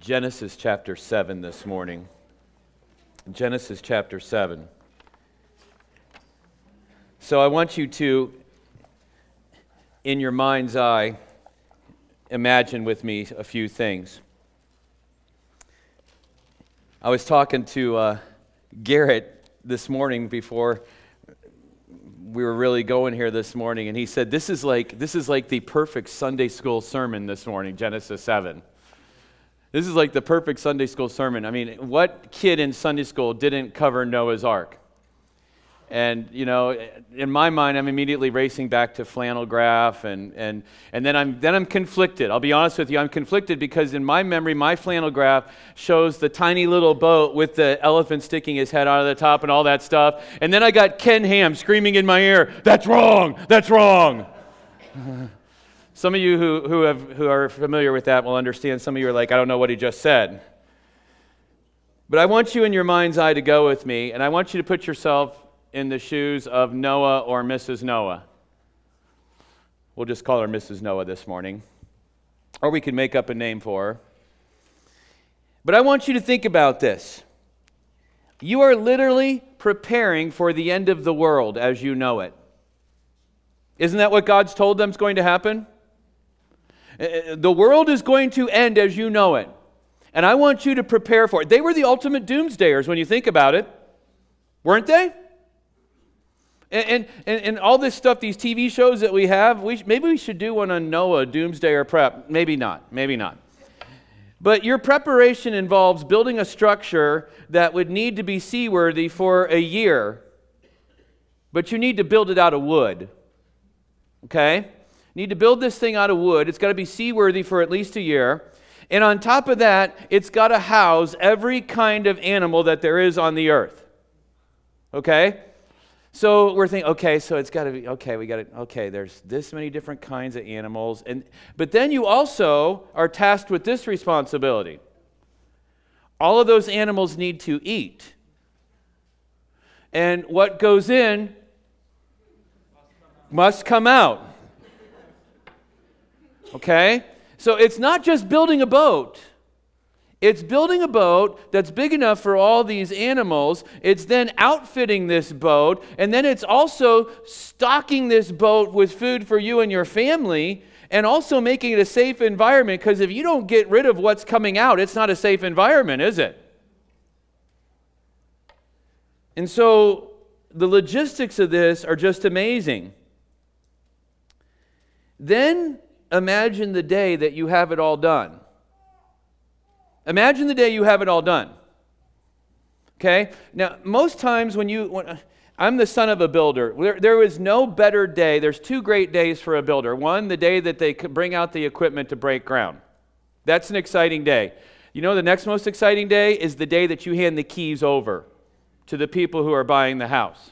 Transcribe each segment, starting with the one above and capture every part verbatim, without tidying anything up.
Genesis chapter seven this morning. Genesis chapter seven. So I want you to, in your mind's eye, imagine with me a few things. I was talking to uh, Garrett this morning before we were really going here this morning, and he said, this is like this is like the perfect Sunday school sermon this morning, Genesis seven. This is like the perfect Sunday school sermon. I mean, what kid in Sunday school didn't cover Noah's Ark? And, you know, in my mind, I'm immediately racing back to flannel graph, and and and then I'm then I'm conflicted. I'll be honest with you, I'm conflicted because in my memory, my flannel graph shows the tiny little boat with the elephant sticking his head out of the top and all that stuff. And then I got Ken Ham screaming in my ear, "That's wrong! That's wrong!" Some of you who who have who are familiar with that will understand. Some of you are like, I don't know what he just said. But I want you in your mind's eye to go with me, and I want you to put yourself in the shoes of Noah or Missus Noah. We'll just call her Missus Noah this morning. Or we can make up a name for her. But I want you to think about this. You are literally preparing for the end of the world as you know it. Isn't that what God's told them is going to happen? The world is going to end as you know it. And I want you to prepare for it. They were the ultimate doomsdayers when you think about it. Weren't they? And, and, and all this stuff, these T V shows that we have, we, maybe we should do one on Noah, Doomsday or Prep. Maybe not. Maybe not. But your preparation involves building a structure that would need to be seaworthy for a year. But you need to build it out of wood. Okay? You need to build this thing out of wood. It's got to be seaworthy for at least a year. And on top of that, it's got to house every kind of animal that there is on the earth. Okay? So we're thinking, okay, so it's got to be, okay, we got to, okay, there's this many different kinds of animals. and But then you also are tasked with this responsibility. All of those animals need to eat. And what goes in must come out. Okay? So it's not just building a boat. It's building a boat that's big enough for all these animals. It's then outfitting this boat. And then it's also stocking this boat with food for you and your family. And also making it a safe environment. Because if you don't get rid of what's coming out, it's not a safe environment, is it? And so the logistics of this are just amazing. Then imagine the day that you have it all done. Imagine the day you have it all done. Okay? Now, most times when you... When, I'm the son of a builder. There, there is no better day. There's two great days for a builder. One, the day that they bring out the equipment to break ground. That's an exciting day. You know, the next most exciting day is the day that you hand the keys over to the people who are buying the house.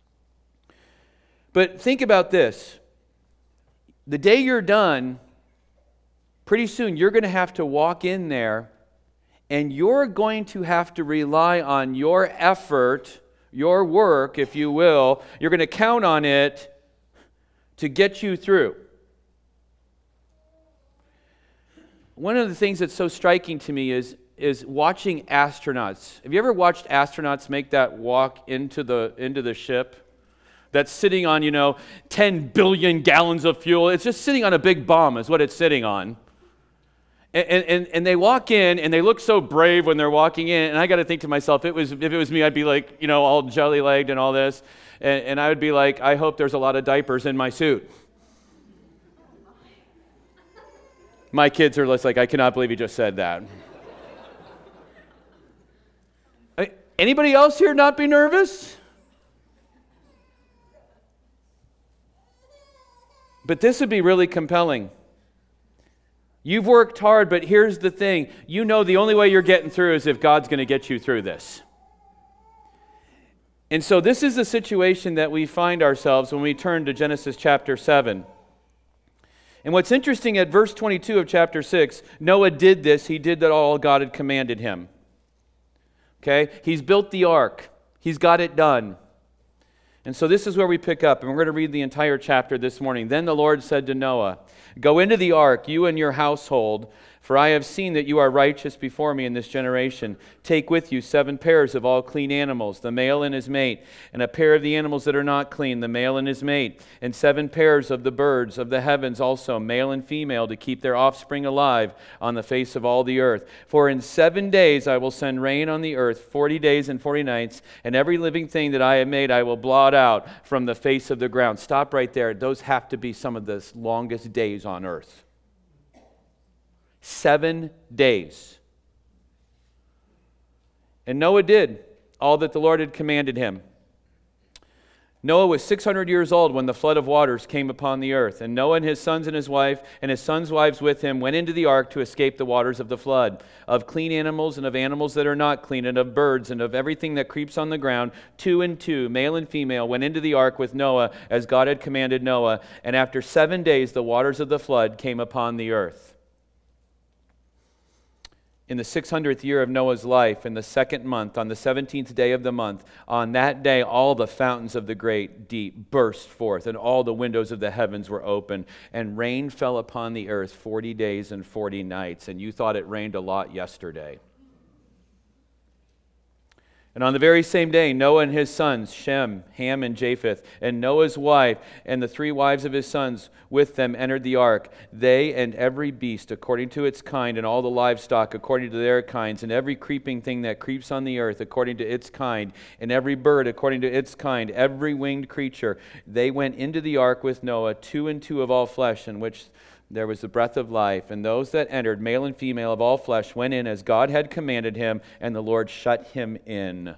But think about this. The day you're done, pretty soon you're going to have to walk in there, and you're going to have to rely on your effort, your work, if you will. You're going to count on it to get you through. One of the things that's so striking to me is, is watching astronauts. Have you ever watched astronauts make that walk into the, into the ship? That's sitting on, you know, ten billion gallons of fuel. It's just sitting on a big bomb is what it's sitting on. And, and, and they walk in, and they look so brave when they're walking in. And I got to think to myself, it was if it was me, I'd be like, you know, all jelly-legged and all this. And, and I would be like, I hope there's a lot of diapers in my suit. My kids are just like, I cannot believe you just said that. Anybody else here not be nervous? But this would be really compelling. You've worked hard, but here's the thing. You know the only way you're getting through is if God's going to get you through this. And so this is the situation that we find ourselves when we turn to Genesis chapter seven. And what's interesting at verse twenty-two of chapter six, Noah did this. He did that all God had commanded him. Okay? He's built the ark. He's got it done. And so this is where we pick up, and we're going to read the entire chapter this morning. Then the Lord said to Noah, "Go into the ark, you and your household, For I have seen that you are righteous before me in this generation. Take with you seven pairs of all clean animals, the male and his mate, and a pair of the animals that are not clean, the male and his mate, and seven pairs of the birds of the heavens also, male and female, to keep their offspring alive on the face of all the earth. For in seven days I will send rain on the earth, forty days and forty nights, and every living thing that I have made I will blot out from the face of the ground. Stop right there. Those have to be some of the longest days on earth. Seven days. And Noah did all that the Lord had commanded him. Noah was six hundred years old when the flood of waters came upon the earth. And Noah and his sons and his wife and his sons' wives with him went into the ark to escape the waters of the flood. Of clean animals and of animals that are not clean, and of birds and of everything that creeps on the ground, two and two, male and female, went into the ark with Noah as God had commanded Noah. And after seven days the waters of the flood came upon the earth. In the six hundredth year of Noah's life, in the second month, on the seventeenth day of the month, on that day all the fountains of the great deep burst forth, and all the windows of the heavens were open, and rain fell upon the earth forty days and forty nights. And you thought it rained a lot yesterday. And on the very same day, Noah and his sons, Shem, Ham, and Japheth, and Noah's wife, and the three wives of his sons with them entered the ark. They and every beast according to its kind, and all the livestock according to their kinds, and every creeping thing that creeps on the earth according to its kind, and every bird according to its kind, every winged creature. They went into the ark with Noah, two and two of all flesh, in which there was the breath of life. And those that entered, male and female of all flesh, went in as God had commanded him, and the Lord shut him in.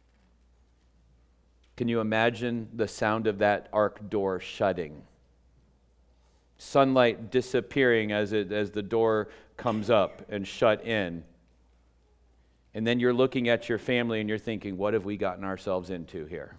Can you imagine the sound of that ark door shutting? Sunlight disappearing as it as the door comes up and shut in. And then you're looking at your family and you're thinking, what have we gotten ourselves into here?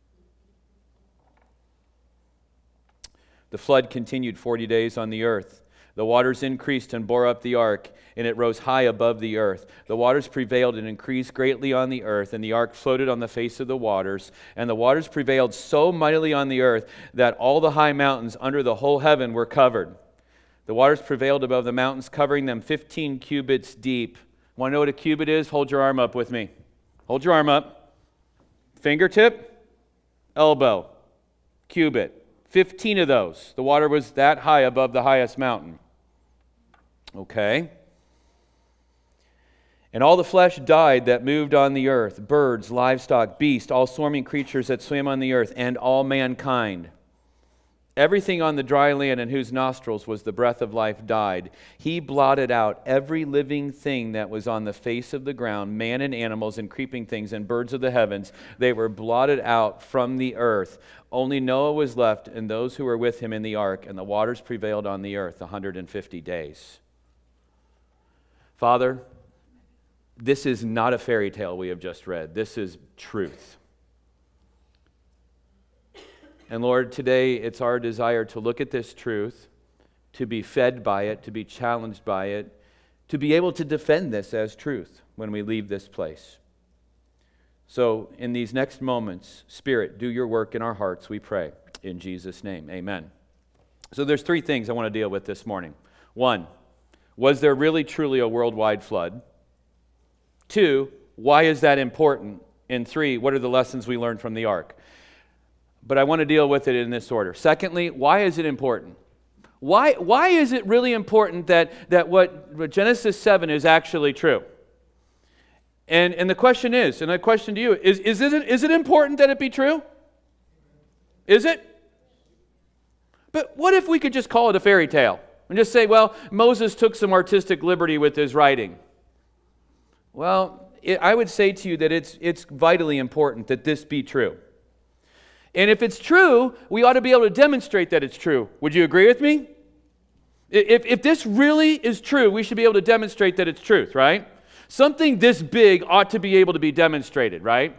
The flood continued forty days on the earth. The waters increased and bore up the ark, and it rose high above the earth. The waters prevailed and increased greatly on the earth, and the ark floated on the face of the waters. And the waters prevailed so mightily on the earth that all the high mountains under the whole heaven were covered. The waters prevailed above the mountains, covering them fifteen cubits deep. Want to know what a cubit is? Hold your arm up with me. Hold your arm up. Fingertip, elbow, cubit. Fifteen of those. The water was that high above the highest mountain. Okay. And all the flesh died that moved on the earth, birds, livestock, beasts, all swarming creatures that swim on the earth, and all mankind. Everything on the dry land in whose nostrils was the breath of life died. He blotted out every living thing that was on the face of the ground, man and animals and creeping things and birds of the heavens. They were blotted out from the earth. Only Noah was left and those who were with him in the ark, and the waters prevailed on the earth one hundred fifty days. Father, this is not a fairy tale we have just read. This is truth. And Lord, today it's our desire to look at this truth, to be fed by it, to be challenged by it, to be able to defend this as truth when we leave this place. So in these next moments, Spirit, do your work in our hearts, we pray. In Jesus' name, amen. So there's three things I want to deal with this morning. One, was there really truly a worldwide flood? Two, why is that important? And three, what are the lessons we learned from the ark? But I want to deal with it in this order. Secondly, why is it important? Why, why is it really important that, that what, what Genesis seven is actually true? And, and the question is, and the question to you, is, is, it, is it important that it be true? Is it? But what if we could just call it a fairy tale and just say, well, Moses took some artistic liberty with his writing? Well, it, I would say to you that it's, it's vitally important that this be true. And if it's true, we ought to be able to demonstrate that it's true. Would you agree with me? If, if this really is true, we should be able to demonstrate that it's truth, right? Something this big ought to be able to be demonstrated, right?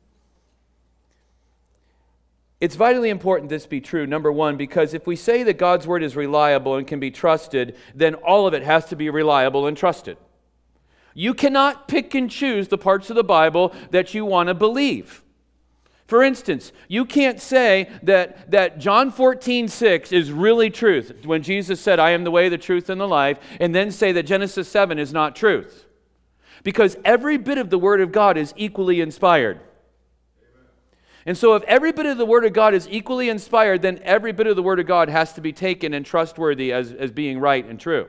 It's vitally important this be true, number one, because if we say that God's word is reliable and can be trusted, then all of it has to be reliable and trusted. You cannot pick and choose the parts of the Bible that you want to believe. For instance, you can't say that, that John fourteen six is really truth when Jesus said, I am the way, the truth, and the life, and then say that Genesis seven is not truth. Because every bit of the Word of God is equally inspired. And so if every bit of the Word of God is equally inspired, then every bit of the Word of God has to be taken and trustworthy as, as being right and true.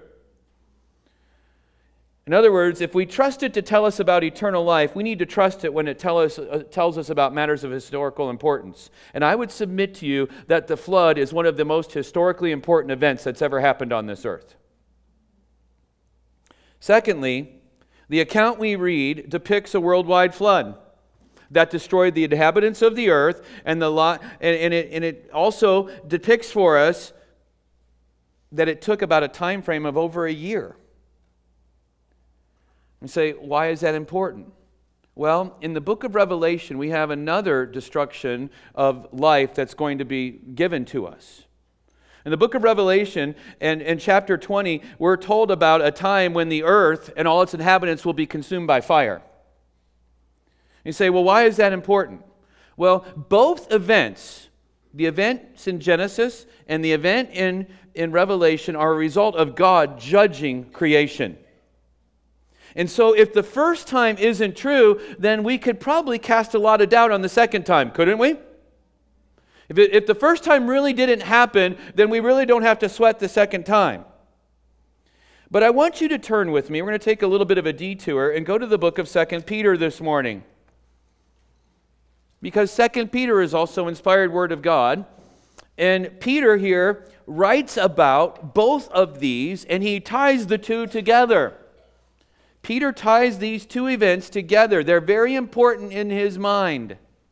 In other words, if we trust it to tell us about eternal life, we need to trust it when it tell us, uh, tells us about matters of historical importance. And I would submit to you that the flood is one of the most historically important events that's ever happened on this earth. Secondly, the account we read depicts a worldwide flood that destroyed the inhabitants of the earth, and the lot, and, and, it, and it also depicts for us that it took about a time frame of over a year. You say, why is that important? Well, in the book of Revelation, we have another destruction of life that's going to be given to us. In the book of Revelation, and in chapter twenty, we're told about a time when the earth and all its inhabitants will be consumed by fire. You say, well, why is that important? Well, both events, the events in Genesis and the event in, in Revelation, are a result of God judging creation. And so if the first time isn't true, then we could probably cast a lot of doubt on the second time, couldn't we? If, it, if the first time really didn't happen, then we really don't have to sweat the second time. But I want you to turn with me. We're going to take a little bit of a detour and go to the book of Second Peter this morning. Because Second Peter is also inspired word of God. And Peter here writes about both of these, and he ties the two together. Peter ties these two events together. They're very important in his mind.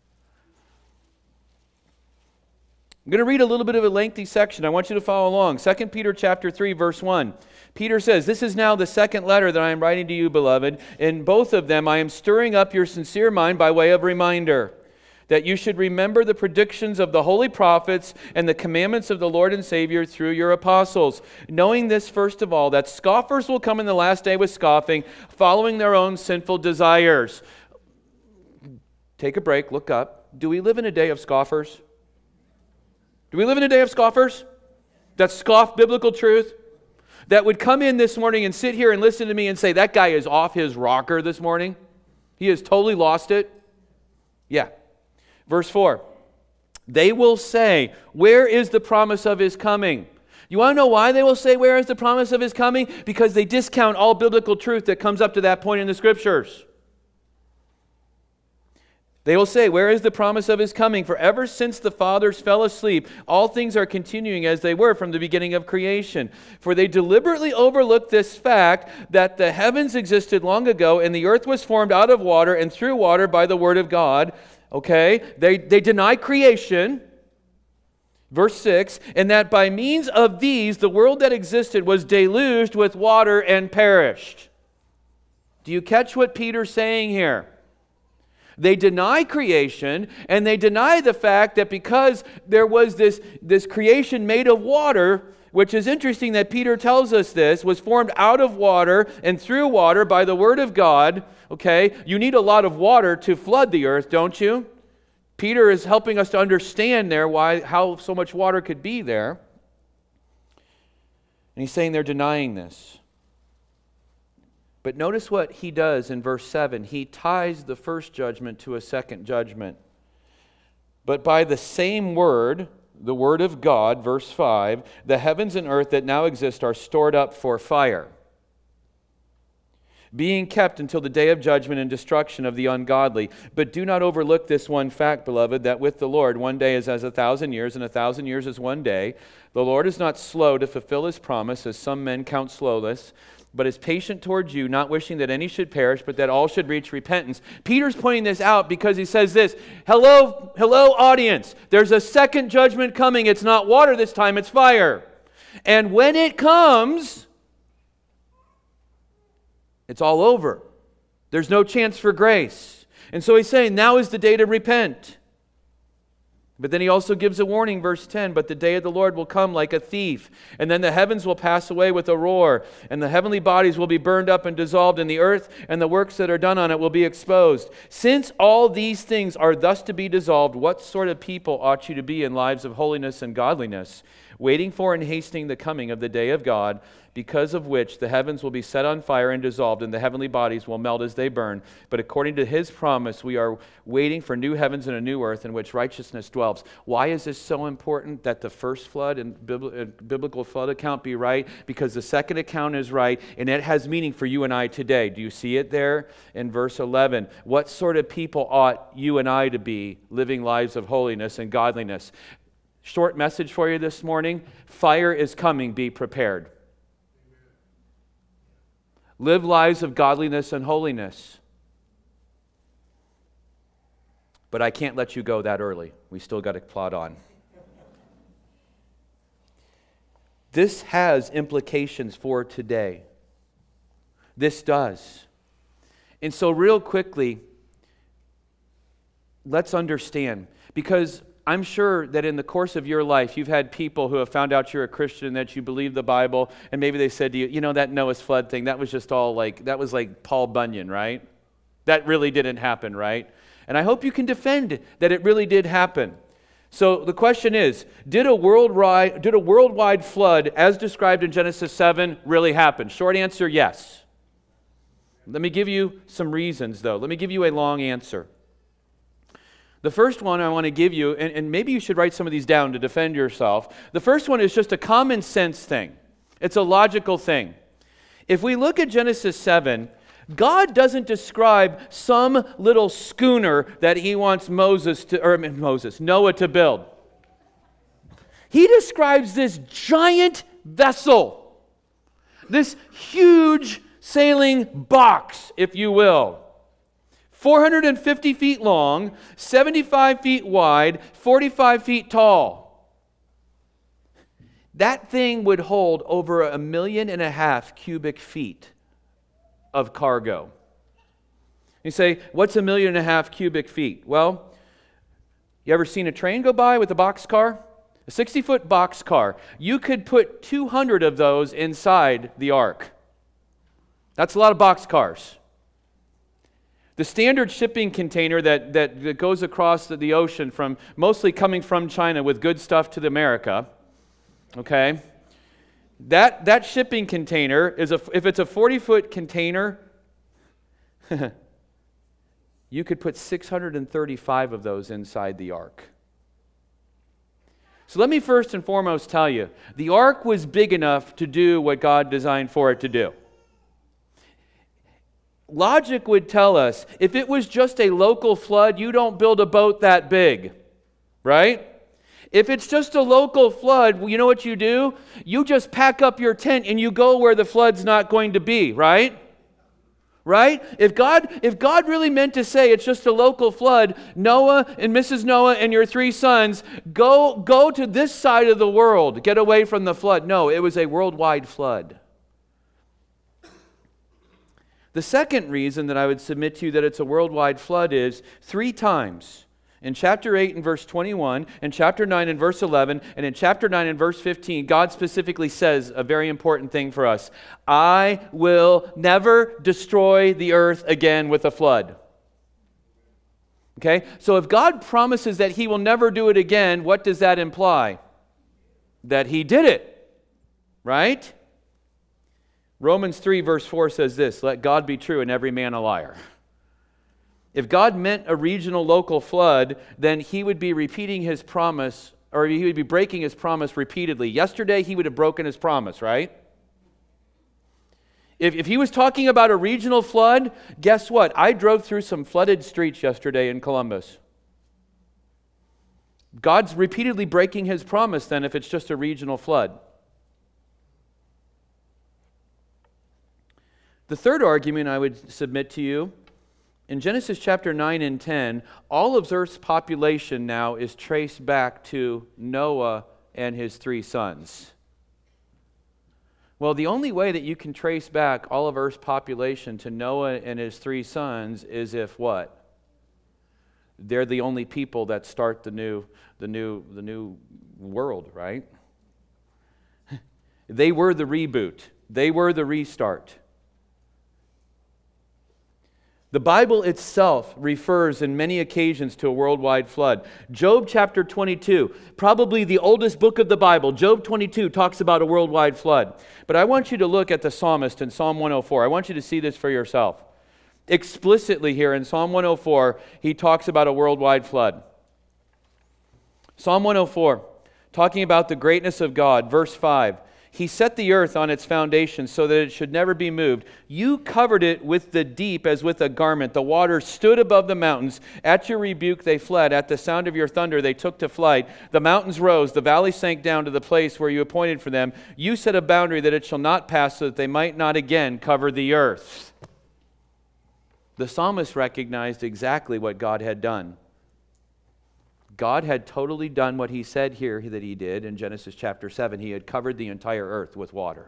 I'm going to read a little bit of a lengthy section. I want you to follow along. Second Peter chapter three, verse one. Peter says, "This is now the second letter that I am writing to you, beloved. In both of them I am stirring up your sincere mind by way of reminder, that you should remember the predictions of the holy prophets and the commandments of the Lord and Savior through your apostles, knowing this first of all, that scoffers will come in the last day with scoffing, following their own sinful desires." Take a break, look up. Do we live in a day of scoffers? Do we live in a day of scoffers that scoff biblical truth? That would come in this morning and sit here and listen to me and say, that guy is off his rocker this morning. He has totally lost it. Yeah. Verse four, they will say, where is the promise of his coming? You want to know why they will say, where is the promise of his coming? Because they discount all biblical truth that comes up to that point in the Scriptures. They will say, where is the promise of his coming? For ever since the fathers fell asleep, all things are continuing as they were from the beginning of creation. For they deliberately overlooked this fact that the heavens existed long ago and the earth was formed out of water and through water by the word of God. Okay, they, they deny creation. Verse six, and that by means of these, the world that existed was deluged with water and perished. Do you catch what Peter's saying here? They deny creation, and they deny the fact that because there was this, this creation made of water, which is interesting that Peter tells us this, was formed out of water and through water by the word of God. Okay, you need a lot of water to flood the earth, don't you? Peter is helping us to understand there why, how so much water could be there. And he's saying they're denying this. But notice what he does in verse seven. He ties the first judgment to a second judgment. But by the same word, the word of God, verse five, the heavens and earth that now exist are stored up for fire, being kept until the day of judgment and destruction of the ungodly. But do not overlook this one fact, beloved, that with the Lord one day is as a thousand years, and a thousand years as one day. The Lord is not slow to fulfill his promise, as some men count slowness, but is patient towards you, not wishing that any should perish, but that all should reach repentance. Peter's pointing this out because he says this, hello, hello audience, there's a second judgment coming. It's not water this time, it's fire. And when it comes, it's all over. There's no chance for grace. And so he's saying, now is the day to repent. But then he also gives a warning, verse ten, but the day of the Lord will come like a thief, and then the heavens will pass away with a roar, and the heavenly bodies will be burned up and dissolved in the earth, and the works that are done on it will be exposed. Since all these things are thus to be dissolved, what sort of people ought you to be in lives of holiness and godliness, waiting for and hastening the coming of the day of God, because of which the heavens will be set on fire and dissolved, and the heavenly bodies will melt as they burn. But according to his promise, we are waiting for new heavens and a new earth in which righteousness dwells. Why is this so important that the first flood and biblical flood account be right? Because the second account is right, and it has meaning for you and I today. Do you see it there in verse eleven? What sort of people ought you and I to be, living lives of holiness and godliness? Short message for you this morning. Fire is coming, be prepared. Live lives of godliness and holiness. But I can't let you go that early. We still got to plod on. This has implications for today. This does. And so real quickly, let's understand. Because I'm sure that in the course of your life, you've had people who have found out you're a Christian and that you believe the Bible, and maybe they said to you, you know, that Noah's flood thing, that was just all like, that was like Paul Bunyan, right? That really didn't happen, right? And I hope you can defend that it really did happen. So the question is, did a worldwide, did a worldwide flood, as described in Genesis seven, really happen? Short answer, yes. Let me give you some reasons, though. Let me give you a long answer. The first one I want to give you, and, and maybe you should write some of these down to defend yourself. The first one is just a common sense thing. It's a logical thing. If we look at Genesis seven, God doesn't describe some little schooner that he wants Moses to, or Moses, Noah to build. He describes this giant vessel, this huge sailing box, if you will. four hundred fifty feet long, seventy-five feet wide, forty-five feet tall. That thing would hold over a million and a half cubic feet of cargo. You say, what's a million and a half cubic feet? Well, you ever seen a train go by with a boxcar? A sixty-foot boxcar. You could put two hundred of those inside the ark. That's a lot of boxcars. The standard shipping container that, that, that goes across the, the ocean, from mostly coming from China with good stuff to America, okay, that, that shipping container, is a, if it's a forty-foot container, you could put six hundred thirty-five of those inside the ark. So let me first and foremost tell you, the ark was big enough to do what God designed for it to do. Logic would tell us, if it was just a local flood, you don't build a boat that big, right? If it's just a local flood, well, you know what you do? You just pack up your tent and you go where the flood's not going to be, right? Right? If God, if God really meant to say it's just a local flood, Noah and Missus Noah and your three sons, go, go to this side of the world, get away from the flood. No, it was a worldwide flood. The second reason that I would submit to you that it's a worldwide flood is three times in chapter eight and verse twenty-one, in chapter nine and verse eleven, and in chapter nine and verse fifteen, God specifically says a very important thing for us. I will never destroy the earth again with a flood. Okay? So if God promises that he will never do it again, what does that imply? That he did it. Right? Romans three verse four says this, let God be true and every man a liar. If God meant a regional local flood, then he would be repeating his promise, or he would be breaking his promise repeatedly. Yesterday he would have broken his promise, right? If, if he was talking about a regional flood, guess what? I drove through some flooded streets yesterday in Columbus. God's repeatedly breaking his promise then if it's just a regional flood. The third argument I would submit to you, in Genesis chapter nine and ten, all of Earth's population now is traced back to Noah and his three sons. Well, the only way that you can trace back all of Earth's population to Noah and his three sons is if what? they're the only people that start the new, the new, the new world, right? They were the reboot. They were the restart. The Bible itself refers in many occasions to a worldwide flood. Job chapter twenty-two, probably the oldest book of the Bible, Job twenty-two talks about a worldwide flood. But I want you to look at the psalmist in Psalm one oh four. I want you to see this for yourself. Explicitly here in Psalm one oh four, he talks about a worldwide flood. Psalm one oh four, talking about the greatness of God, verse five. He set the earth on its foundation so that it should never be moved. You covered it with the deep as with a garment. The waters stood above the mountains. At your rebuke they fled. At the sound of your thunder they took to flight. The mountains rose. The valleys sank down to the place where you appointed for them. You set a boundary that it shall not pass, so that they might not again cover the earth. The psalmist recognized exactly what God had done. God had totally done what he said here that he did in Genesis chapter seven. He had covered the entire earth with water.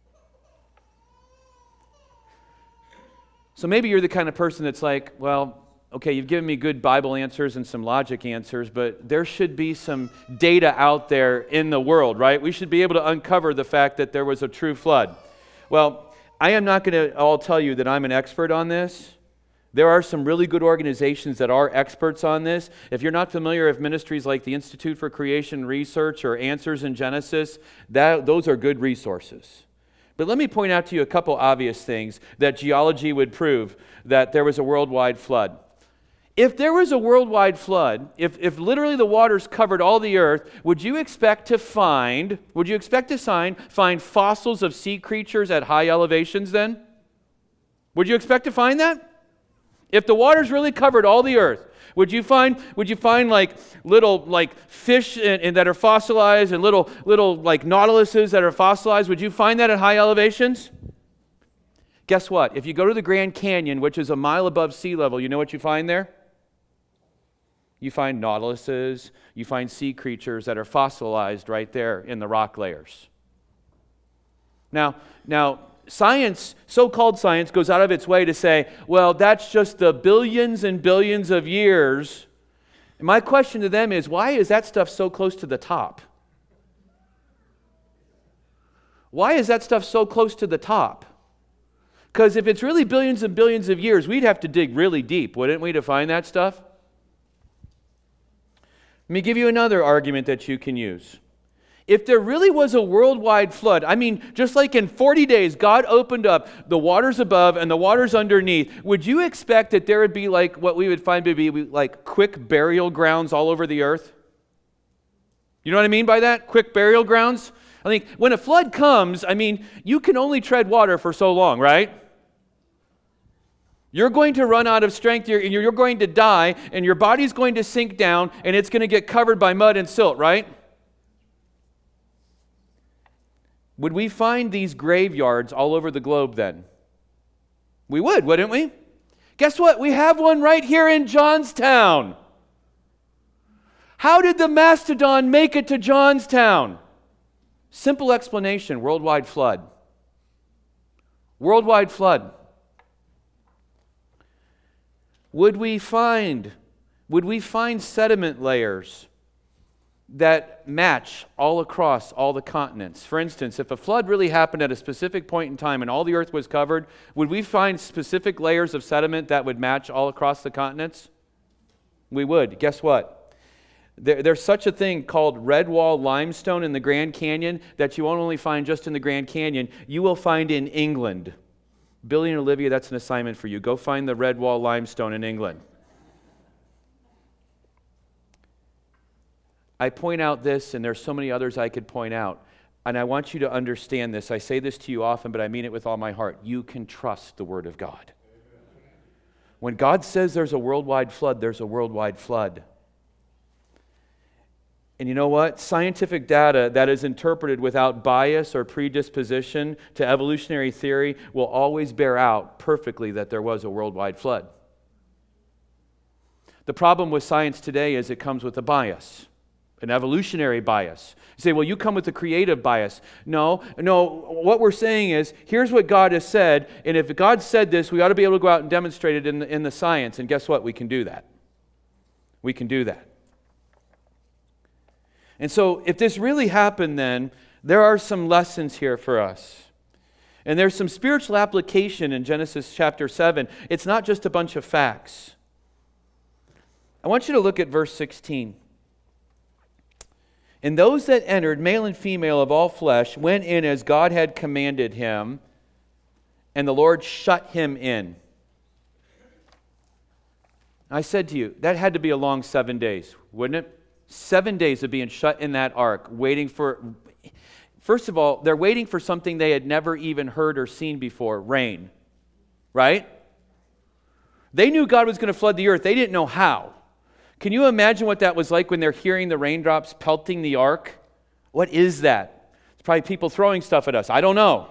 So maybe you're the kind of person that's like, well, okay, you've given me good Bible answers and some logic answers, but there should be some data out there in the world, right? We should be able to uncover the fact that there was a true flood. Well, I am not going to all tell you that I'm an expert on this. There are some really good organizations that are experts on this. If you're not familiar with ministries like the Institute for Creation Research or Answers in Genesis, that, those are good resources. But let me point out to you a couple obvious things that geology would prove that there was a worldwide flood. If there was a worldwide flood, if, if literally the waters covered all the earth, would you expect to find, would you expect to find, find fossils of sea creatures at high elevations then? Would you expect to find that? If the waters really covered all the earth, would you find would you find like little like fish in, in that are fossilized and little little like nautiluses that are fossilized? Would you find that at high elevations? Guess what? If you go to the Grand Canyon, which is a mile above sea level, you know what you find there? You find nautiluses, you find sea creatures that are fossilized right there in the rock layers. Now, now. Science, so-called science, goes out of its way to say, well, that's just the billions and billions of years. And my question to them is, why is that stuff so close to the top? Why is that stuff so close to the top? Because if it's really billions and billions of years, we'd have to dig really deep, wouldn't we, to find that stuff? Let me give you another argument that you can use. If there really was a worldwide flood, I mean, just like in forty days, God opened up the waters above and the waters underneath, would you expect that there would be like what we would find to be like quick burial grounds all over the earth? You know what I mean by that? Quick burial grounds? I think when a flood comes, I mean, you can only tread water for so long, right? You're going to run out of strength, you're, you're going to die, and your body's going to sink down, and it's going to get covered by mud and silt, right? Would we find these graveyards all over the globe then? We would, wouldn't we? Guess what? We have one right here in Johnstown. How did the mastodon make it to Johnstown? Simple explanation, worldwide flood. Worldwide flood. Would we find, would we find sediment layers that match all across all the continents? For instance, if a flood really happened at a specific point in time and all the earth was covered, would we find specific layers of sediment that would match all across the continents? We would. Guess what? There, there's such a thing called red wall limestone in the Grand Canyon that you won't only find just in the Grand Canyon, you will find in England. Billy and Olivia, that's an assignment for you. Go find the red wall limestone in England. I point out this, and there's so many others I could point out, and I want you to understand this. I say this to you often, but I mean it with all my heart. You can trust the Word of God. When God says there's a worldwide flood, there's a worldwide flood. And you know what? Scientific data that is interpreted without bias or predisposition to evolutionary theory will always bear out perfectly that there was a worldwide flood. The problem with science today is it comes with a bias. An evolutionary bias. You say, well, you come with a creative bias. No, no, what we're saying is, here's what God has said, and if God said this, we ought to be able to go out and demonstrate it in the, in the science, and guess what? We can do that. we can do that. And so if this really happened then, there are some lessons here for us. And there's some spiritual application in Genesis chapter seven. It's not just a bunch of facts. I want you to look at verse sixteen. And those that entered, male and female of all flesh, went in as God had commanded him, and the Lord shut him in. I said to you, that had to be a long seven days, wouldn't it? Seven days of being shut in that ark, waiting for... First of all, they're waiting for something they had never even heard or seen before, rain. Right? They knew God was going to flood the earth. They didn't know how. Can you imagine what that was like when they're hearing the raindrops pelting the ark? What is that? It's probably people throwing stuff at us. I don't know.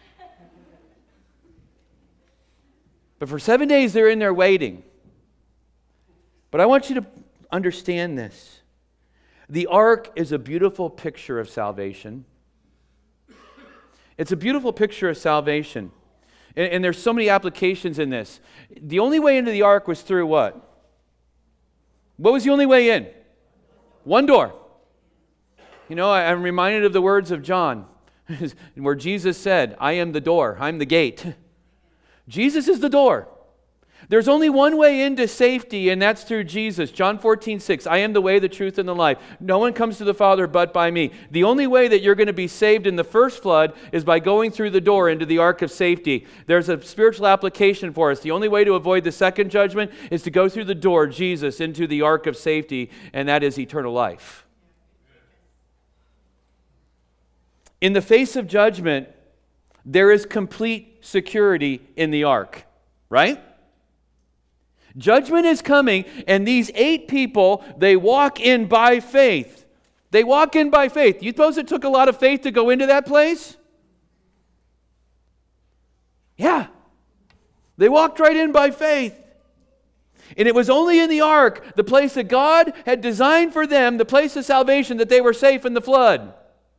But for seven days, they're in there waiting. But I want you to understand this. The ark is a beautiful picture of salvation. It's a beautiful picture of salvation. And, and there's so many applications in this. The only way into the ark was through what? What was the only way in? One door. You know, I, I'm reminded of the words of John, where Jesus said, I am the door, I'm the gate. Jesus is the door. There's only one way into safety, and that's through Jesus. John fourteen six, I am the way, the truth, and the life. No one comes to the Father but by me. The only way that you're going to be saved in the first flood is by going through the door into the ark of safety. There's a spiritual application for us. The only way to avoid the second judgment is to go through the door, Jesus, into the ark of safety, and that is eternal life. In the face of judgment, there is complete security in the ark, right? Judgment is coming, and these eight people, they walk in by faith. They walk in by faith. You suppose it took a lot of faith to go into that place? Yeah. They walked right in by faith. And it was only in the ark, the place that God had designed for them, the place of salvation, that they were safe in the flood.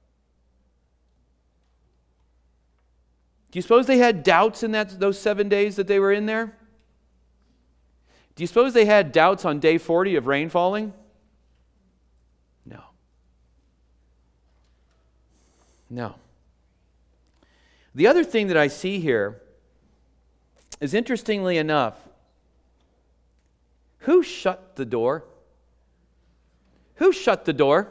Do you suppose they had doubts in that those seven days that they were in there? Do you suppose they had doubts on day forty of rain falling? No. No. The other thing that I see here is, interestingly enough, who shut the door? Who shut the door?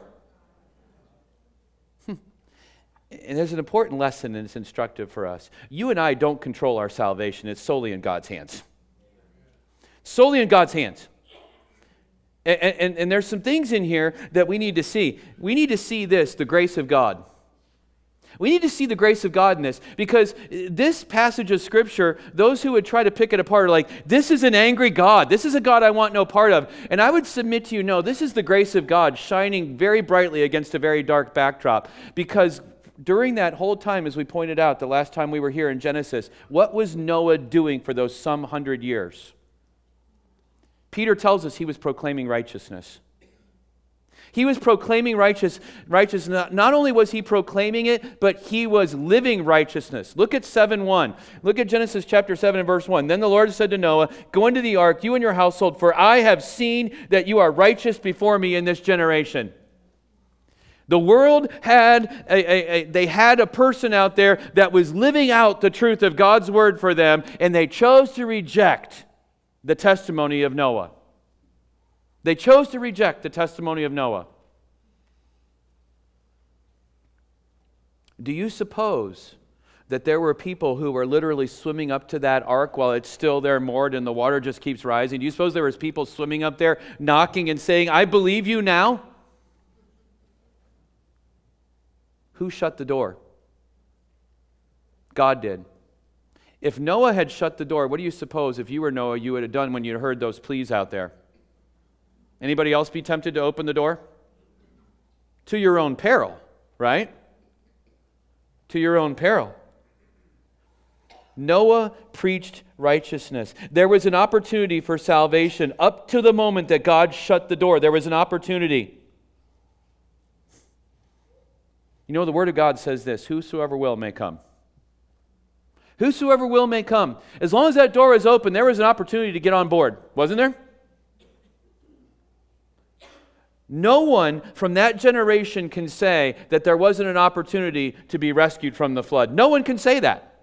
And there's an important lesson, and it's instructive for us. You and I don't control our salvation. It's solely in God's hands. Solely in God's hands. And, and, and there's some things in here that we need to see. We need to see this, the grace of God. We need to see the grace of God in this, because this passage of Scripture, those who would try to pick it apart are like, this is an angry God. This is a God I want no part of. And I would submit to you, no, this is the grace of God shining very brightly against a very dark backdrop. Because during that whole time, as we pointed out the last time we were here in Genesis, what was Noah doing for those some hundred years? Peter tells us he was proclaiming righteousness. He was proclaiming righteous, righteousness. Not only was he proclaiming it, but he was living righteousness. Look at seven one. Look at Genesis chapter seven and verse one. Then the Lord said to Noah, go into the ark, you and your household, for I have seen that you are righteous before me in this generation. The world had a, a, a, they had a person out there that was living out the truth of God's word for them, and they chose to reject the testimony of Noah. They chose to reject the testimony of Noah. Do you suppose that there were people who were literally swimming up to that ark while it's still there moored and the water just keeps rising? Do you suppose there was people swimming up there knocking and saying, I believe you now? Who shut the door? God did. If Noah had shut the door, what do you suppose, if you were Noah, you would have done when you heard those pleas out there? Anybody else be tempted to open the door? To your own peril, right? To your own peril. Noah preached righteousness. There was an opportunity for salvation up to the moment that God shut the door. There was an opportunity. You know, the Word of God says this, whosoever will may come. Whosoever will may come. As long as that door is open, there was an opportunity to get on board, wasn't there? No one from that generation can say that there wasn't an opportunity to be rescued from the flood. No one can say that.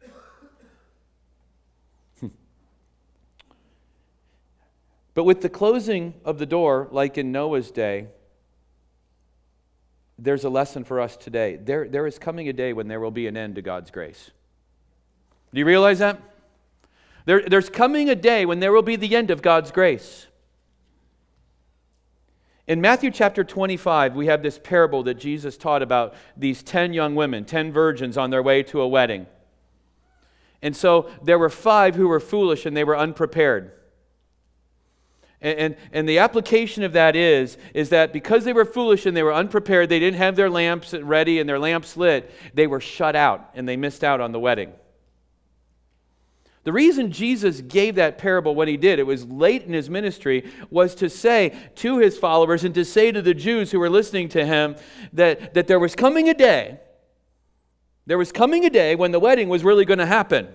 But with the closing of the door, like in Noah's day, there's a lesson for us today. There, there is coming a day when there will be an end to God's grace. Do you realize that? There, there's coming a day when there will be the end of God's grace. In Matthew chapter twenty-five, we have this parable that Jesus taught about these ten young women, ten virgins on their way to a wedding. And so there were five who were foolish and they were unprepared. And, and, and the application of that is, is that because they were foolish and they were unprepared, they didn't have their lamps ready and their lamps lit, they were shut out and they missed out on the wedding. The reason Jesus gave that parable when he did, it was late in his ministry, was to say to his followers and to say to the Jews who were listening to him that, that there was coming a day, there was coming a day when the wedding was really going to happen.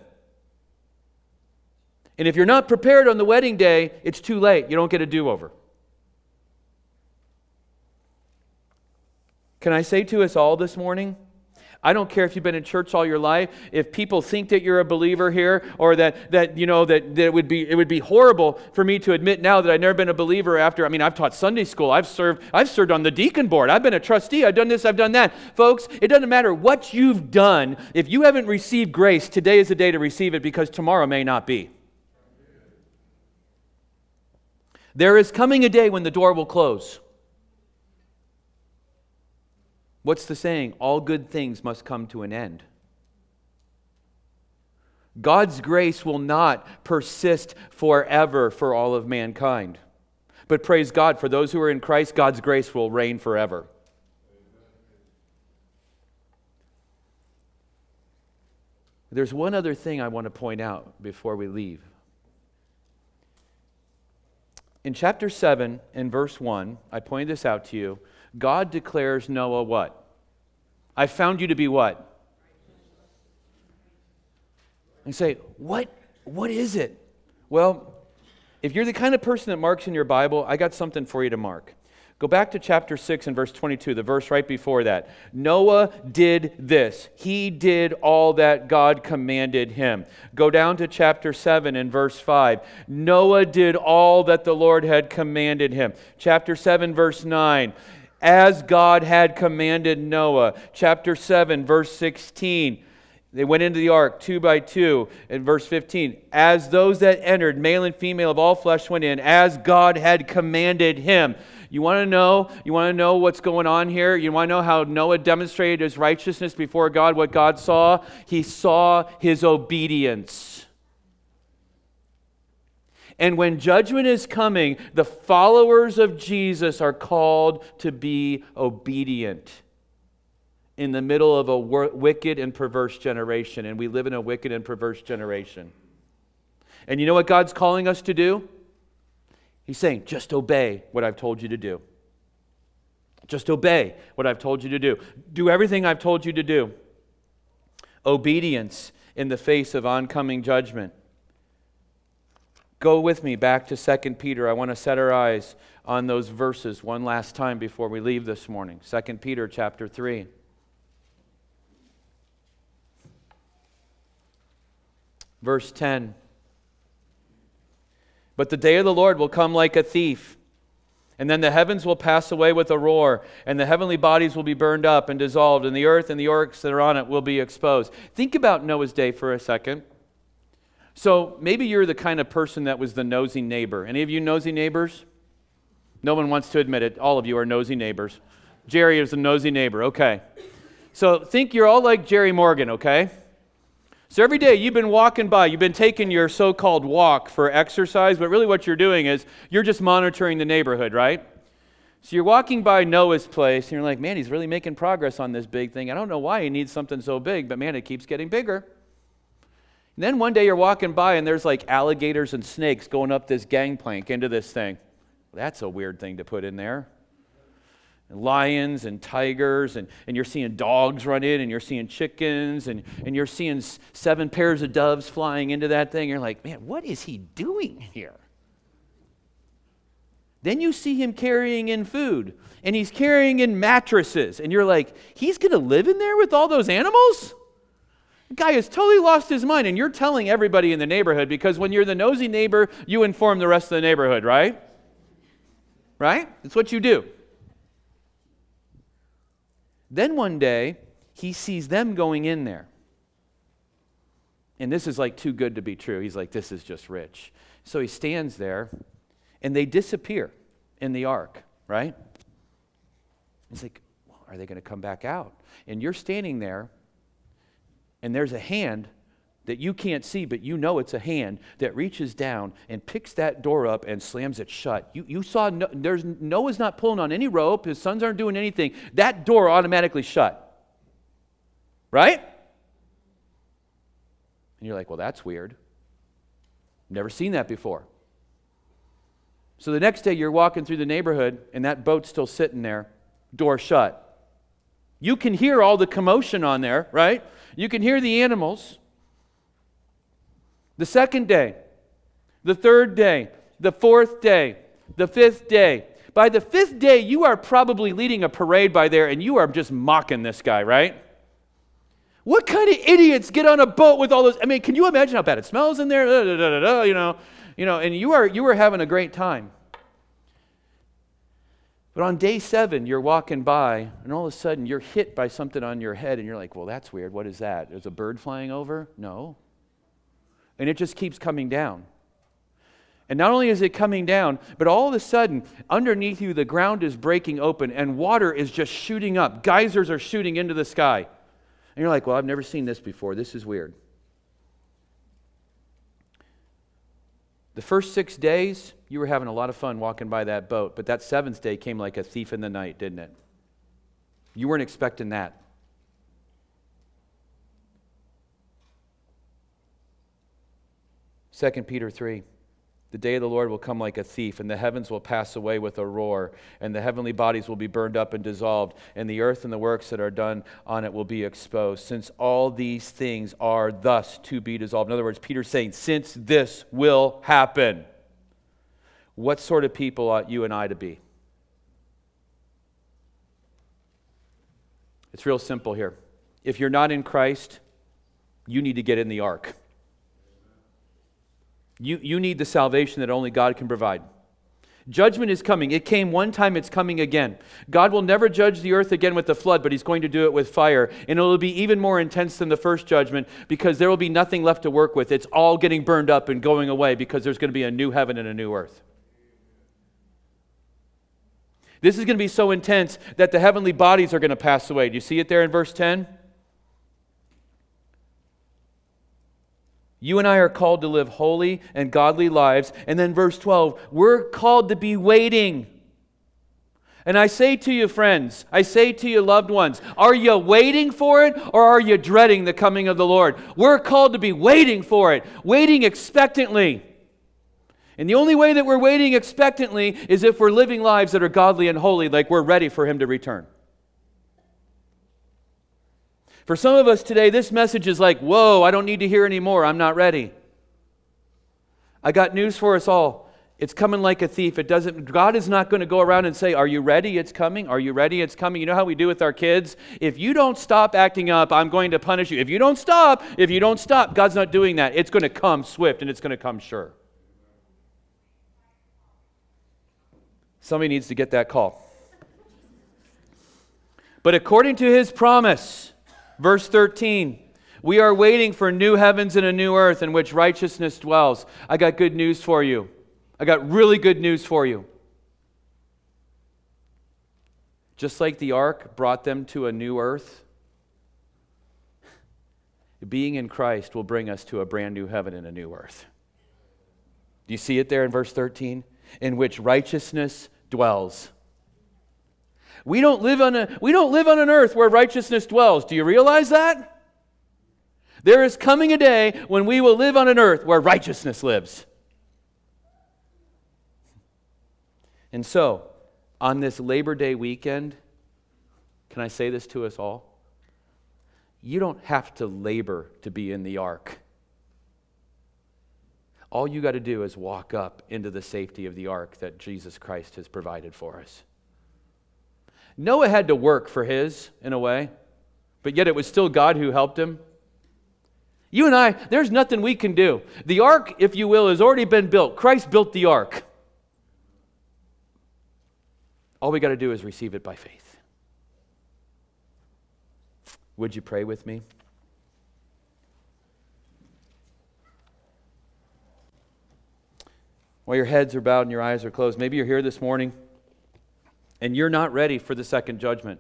And if you're not prepared on the wedding day, it's too late. You don't get a do-over. Can I say to us all this morning, I don't care if you've been in church all your life, if people think that you're a believer here, or that, that you know, that, that it would be it would be horrible for me to admit now that I've never been a believer after, I mean, I've taught Sunday school, I've served, I've served on the deacon board, I've been a trustee, I've done this, I've done that. Folks, it doesn't matter what you've done, if you haven't received grace, today is the day to receive it because tomorrow may not be. There is coming a day when the door will close. What's the saying? All good things must come to an end. God's grace will not persist forever for all of mankind. But praise God, for those who are in Christ, God's grace will reign forever. There's one other thing I want to point out before we leave. In chapter seven and verse one, I pointed this out to you, God declares Noah what? I found you to be what? And say, what? What is it? Well, if you're the kind of person that marks in your Bible, I got something for you to mark. Go back to chapter six and verse twenty-two, the verse right before that. Noah did this. He did all that God commanded him. Go down to chapter seven and verse five. Noah did all that the Lord had commanded him. Chapter seven, verse nine. As God had commanded Noah. Chapter seven, verse sixteen. They went into the ark two by two. In verse fifteen, as those that entered, male and female of all flesh went in, as God had commanded him. You want to know? You want to know what's going on here? You want to know how Noah demonstrated his righteousness before God? What God saw? He saw his obedience. And when judgment is coming, the followers of Jesus are called to be obedient in the middle of a wicked and perverse generation. And we live in a wicked and perverse generation. And you know what God's calling us to do? He's saying, just obey what I've told you to do. Just obey what I've told you to do. Do everything I've told you to do. Obedience in the face of oncoming judgment. Go with me back to Second Peter. I want to set our eyes on those verses one last time before we leave this morning. Second Peter chapter three. Verse ten. But the day of the Lord will come like a thief, and then the heavens will pass away with a roar, and the heavenly bodies will be burned up and dissolved, and the earth and the orcs that are on it will be exposed. Think about Noah's day for a second. So maybe you're the kind of person that was the nosy neighbor. Any of you nosy neighbors? No one wants to admit it. All of you are nosy neighbors. Jerry is a nosy neighbor. Okay. So think you're all like Jerry Morgan, okay? So every day you've been walking by, you've been taking your so-called walk for exercise, but really what you're doing is you're just monitoring the neighborhood, right? So you're walking by Noah's place, and you're like, man, he's really making progress on this big thing. I don't know why he needs something so big, but man, it keeps getting bigger. And then one day you're walking by, and there's like alligators and snakes going up this gangplank into this thing. That's a weird thing to put in there. Lions and tigers, and, and you're seeing dogs run in, and you're seeing chickens, and, and you're seeing s- seven pairs of doves flying into that thing. You're like, man, what is he doing here? Then you see him carrying in food, and he's carrying in mattresses, and you're like, he's going to live in there with all those animals? The guy has totally lost his mind, and you're telling everybody in the neighborhood, because when you're the nosy neighbor, you inform the rest of the neighborhood, right? Right? That's what you do. Then one day, he sees them going in there. And this is like too good to be true. He's like, this is just rich. So he stands there, and they disappear in the ark, right? He's like, well, are they going to come back out? And you're standing there, and there's a hand that you can't see, but you know it's a hand that reaches down and picks that door up and slams it shut. You, you saw, no, there's, Noah's not pulling on any rope. His sons aren't doing anything. That door automatically shut. Right? And you're like, well, that's weird. Never seen that before. So the next day you're walking through the neighborhood and that boat's still sitting there, door shut. You can hear all the commotion on there, right? You can hear the animals. The second day, the third day, the fourth day, the fifth day. By the fifth day, you are probably leading a parade by there and you are just mocking this guy, right? What kind of idiots get on a boat with all those? I mean, can you imagine how bad it smells in there? Da, da, da, da, da, you know, you know, and you are you are having a great time. But on day seven, you're walking by, and all of a sudden, you're hit by something on your head, and you're like, well, that's weird. What is that? Is a bird flying over? No. And it just keeps coming down. And not only is it coming down, but all of a sudden, underneath you, the ground is breaking open, and water is just shooting up. Geysers are shooting into the sky. And you're like, well, I've never seen this before. This is weird. The first six days, you were having a lot of fun walking by that boat, but that seventh day came like a thief in the night, didn't it? You weren't expecting that. Second Peter three, the day of the Lord will come like a thief, and the heavens will pass away with a roar, and the heavenly bodies will be burned up and dissolved, and the earth and the works that are done on it will be exposed, since all these things are thus to be dissolved. In other words, Peter's saying, since this will happen, what sort of people ought you and I to be? It's real simple here. If you're not in Christ, you need to get in the ark. You, you need the salvation that only God can provide. Judgment is coming. It came one time, it's coming again. God will never judge the earth again with the flood, but He's going to do it with fire. And it will be even more intense than the first judgment because there will be nothing left to work with. It's all getting burned up and going away because there's going to be a new heaven and a new earth. This is going to be so intense that the heavenly bodies are going to pass away. Do you see it there in verse ten? You and I are called to live holy and godly lives. And then verse twelve, we're called to be waiting. And I say to you, friends, I say to you, loved ones, are you waiting for it or are you dreading the coming of the Lord? We're called to be waiting for it, waiting expectantly. And the only way that we're waiting expectantly is if we're living lives that are godly and holy, like we're ready for Him to return. For some of us today, this message is like, whoa, I don't need to hear anymore. I'm not ready. I got news for us all. It's coming like a thief. It doesn't. God is not going to go around and say, are you ready? It's coming. Are you ready? It's coming. You know how we do with our kids? If you don't stop acting up, I'm going to punish you. If you don't stop, if you don't stop, God's not doing that. It's going to come swift and it's going to come sure. Somebody needs to get that call. But according to His promise, verse thirteen, we are waiting for new heavens and a new earth in which righteousness dwells. I got good news for you. I got really good news for you. Just like the ark brought them to a new earth, being in Christ will bring us to a brand new heaven and a new earth. Do you see it there in verse thirteen? In which righteousness dwells. We don't live on a we don't live on an earth where righteousness dwells. Do you realize that? There is coming a day when we will live on an earth where righteousness lives. And so, on this Labor Day weekend, can I say this to us all? You don't have to labor to be in the ark. All you got to do is walk up into the safety of the ark that Jesus Christ has provided for us. Noah had to work for his, in a way, but yet it was still God who helped him. You and I, there's nothing we can do. The ark, if you will, has already been built. Christ built the ark. All we got to do is receive it by faith. Would you pray with me? While your heads are bowed and your eyes are closed, maybe you're here this morning and you're not ready for the second judgment.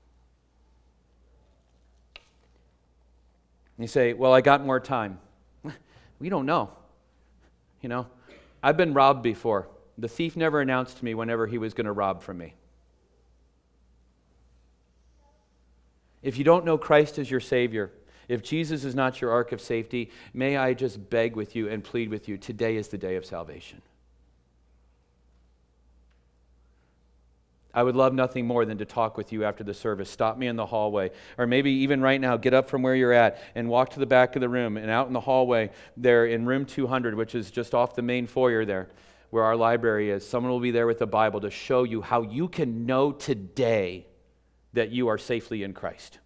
And you say, well, I got more time. We don't know. You know, I've been robbed before. The thief never announced to me whenever he was going to rob from me. If you don't know Christ as your Savior, if Jesus is not your ark of safety, may I just beg with you and plead with you, today is the day of salvation. I would love nothing more than to talk with you after the service. Stop me in the hallway. Or maybe even right now, get up from where you're at and walk to the back of the room and out in the hallway there in room two hundred, which is just off the main foyer there where our library is. Someone will be there with a Bible to show you how you can know today that you are safely in Christ.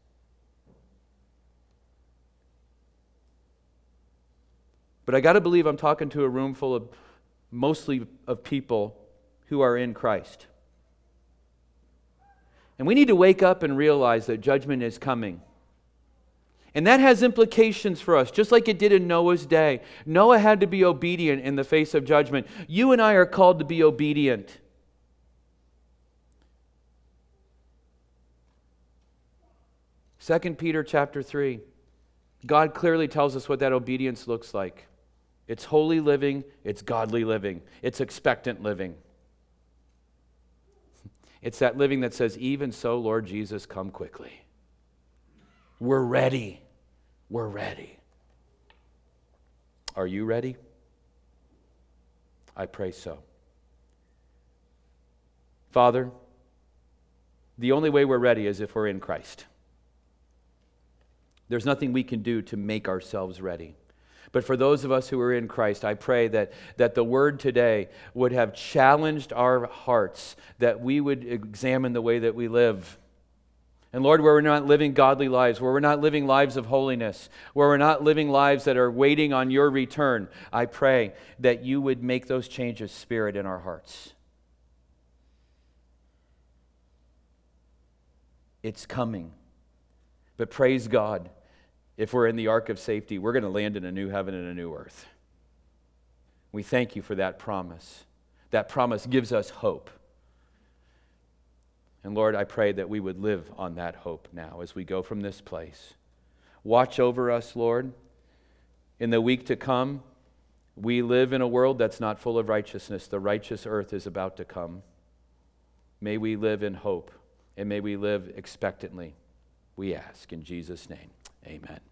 But I got to believe I'm talking to a room full of mostly of people who are in Christ. And we need to wake up and realize that judgment is coming. And that has implications for us, just like it did in Noah's day. Noah had to be obedient in the face of judgment. You and I are called to be obedient. Second Peter chapter three. God clearly tells us what that obedience looks like. It's holy living, it's godly living, it's expectant living. It's that living that says, even so, Lord Jesus, come quickly. We're ready. We're ready. Are you ready? I pray so. Father, the only way we're ready is if we're in Christ. There's nothing we can do to make ourselves ready. But for those of us who are in Christ, I pray that, that the word today would have challenged our hearts, that we would examine the way that we live. And Lord, where we're not living godly lives, where we're not living lives of holiness, where we're not living lives that are waiting on your return, I pray that you would make those changes, Spirit, in our hearts. It's coming. But praise God, if we're in the ark of safety, we're going to land in a new heaven and a new earth. We thank you for that promise. That promise gives us hope. And Lord, I pray that we would live on that hope now as we go from this place. Watch over us, Lord. In the week to come, we live in a world that's not full of righteousness. The righteous earth is about to come. May we live in hope, and may we live expectantly. We ask in Jesus' name. Amen.